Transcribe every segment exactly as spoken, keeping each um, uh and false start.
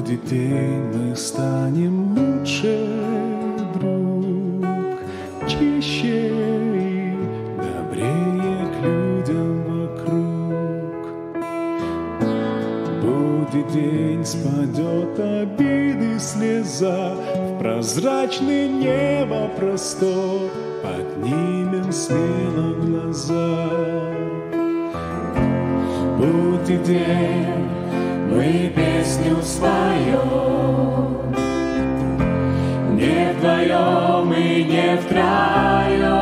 Будет день, мы станем лучше, друг, чище и добрее к людям вокруг. Будет день, спадет обиды слеза, в прозрачное небо простор поднимем смело глаза. Будет день, мы песню споем, не вдвоем и не втроем,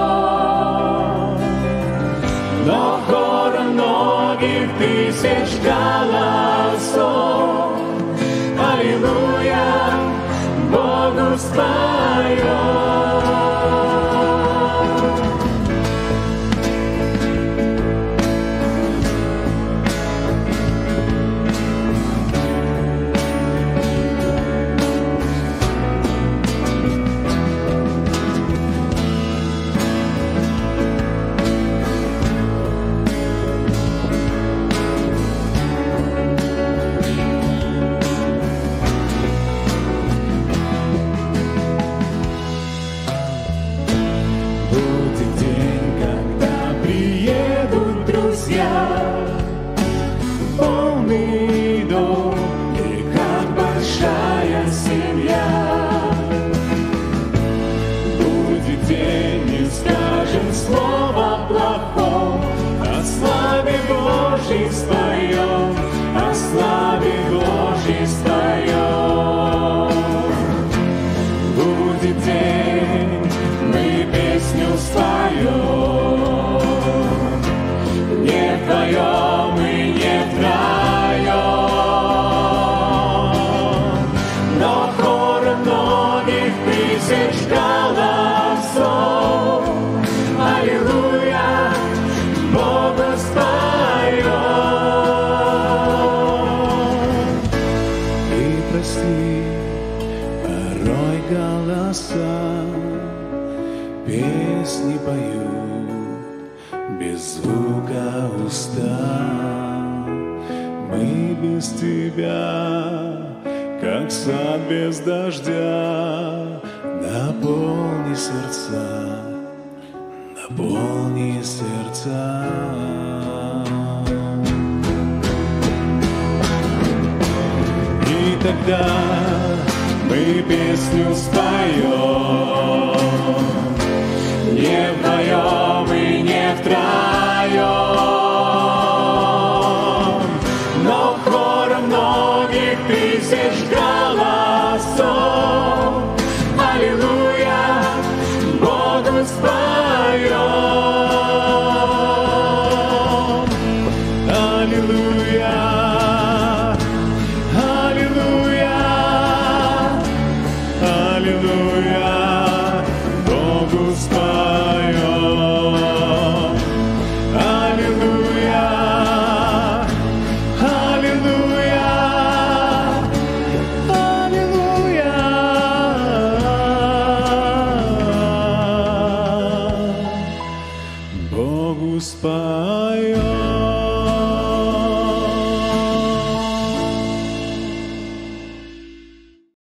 но хором многих тысяч голосов. Аллилуйя, Богу споем. Полный дом и как большая семья. Будет день, не скажем слова плохого, о славе Божьей споем, о славе Божьей споем. Будет день, мы песню споем, не вдвоем и не втроем, но хором многих тысяч голосов. Аллилуйя, Богу споем. И прости порой голоса, песни поют без звука уста. Мы без тебя, как сад без дождя. Наполни сердца, наполни сердца. И тогда мы песню споем, не вдвоем и не втроем, но хором многих тысяч голосов. Аллилуйя, Богу споем. Аллилуйя.